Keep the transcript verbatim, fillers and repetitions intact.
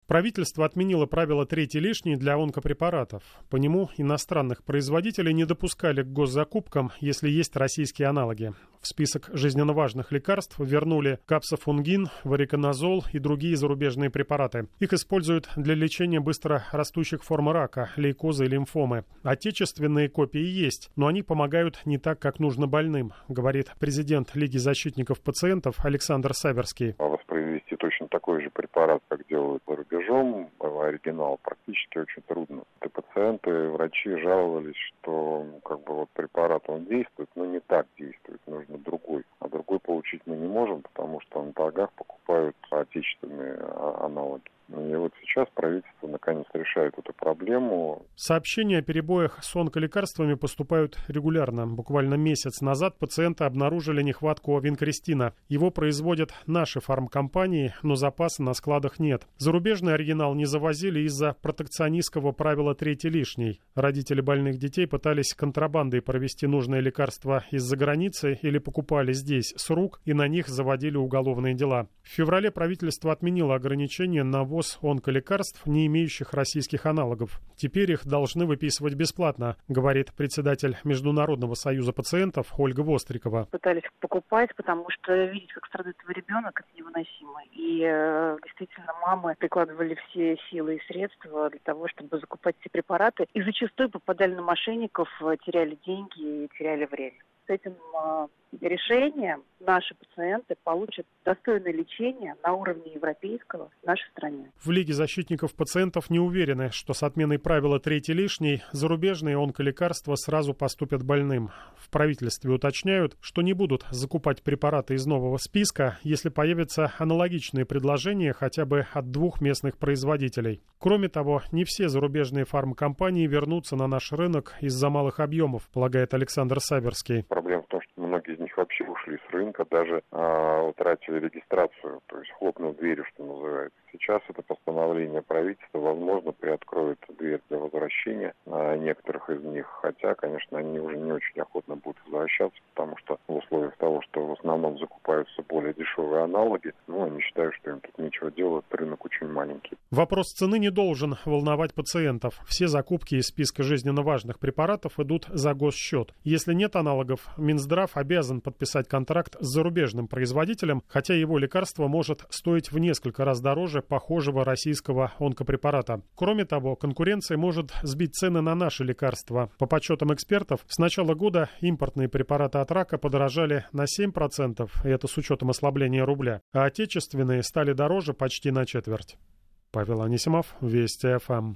Правительство отменило правило «третий лишний» для онкопрепаратов. По нему иностранных производителей не допускали к госзакупкам, если есть российские аналоги. В список жизненно важных лекарств вернули капсофунгин, вариконазол и другие зарубежные препараты. Их используют для лечения быстро растущих форм рака, лейкоза и лимфомы. Отечественные копии есть, но они помогают не так, как нужно больным, говорит президент Лиги защитников пациентов Александр Саверский. Воспроизвести точно такой же препарат, как делают за рубежом, оригинал, практически очень трудно. И пациенты, врачи жаловались, что как бы вот препарат он действует, но не так действует, нужно другой. А другой получить мы не можем, потому что на торгах покупают отечественные аналоги. И вот сейчас правительство наконец решает эту проблему. Сообщения о перебоях с онколекарствами поступают регулярно. Буквально месяц назад пациенты обнаружили нехватку винкристина. Его производят наши фармкомпании, но запаса на складах нет. Зарубежный оригинал не завозили из-за протекционистского правила «третий лишний». Родители больных детей пытались контрабандой провести нужное лекарство из-за границы или покупали здесь с рук и на них заводили уголовные дела. В феврале правительство отменило ограничения на ввоз онколекарств, не имеющих российских аналогов. Теперь их должны выписывать бесплатно, говорит председатель Международного союза пациентов Ольга Вострикова. Пытались покупать, потому что видеть, как страдает твой ребенок, это невыносимо. И э, действительно мамы прикладывали все силы и средства для того, чтобы закупать эти препараты. И зачастую попадали на мошенников, теряли деньги и теряли время. С этим э, решением наши пациенты получат достойное лечение на уровне европейского в нашей стране. В Лиге защитников пациентов не уверены, что с отменой правила «третий лишний» зарубежные онколекарства сразу поступят больным. В правительстве уточняют, что не будут закупать препараты из нового списка, если появятся аналогичные предложения хотя бы от двух местных производителей. Кроме того, не все зарубежные фармкомпании вернутся на наш рынок из-за малых объемов, полагает Александр Саверский. Проблема в том, что многие из них вообще ушли с рынка, даже а, утратили регистрацию, то есть хлопнул дверью, что называется. Сейчас это постановление правительства, возможно, приоткроет дверь для возвращения а, некоторых из них, хотя, конечно, они уже не очень охотно будут возвращаться, потому что в условиях того, что в основном закупаются более дешевые аналоги, ну, они считают, что им тут нечего делать, рынок очень маленький. Вопрос цены не должен волновать пациентов. Все закупки из списка жизненно важных препаратов идут за госсчет. Если нет аналогов, Минздрав обязан подписать контракт с зарубежным производителем, хотя его лекарство может стоить в несколько раз дороже похожего российского онкопрепарата. Кроме того, конкуренция может сбить цены на наши лекарства. По подсчетам экспертов, с начала года импортные препараты от рака подорожали на семь процентов, и это с учетом ослабления рубля, а отечественные стали дороже почти на четверть. Павел Анисимов, Вести ФМ.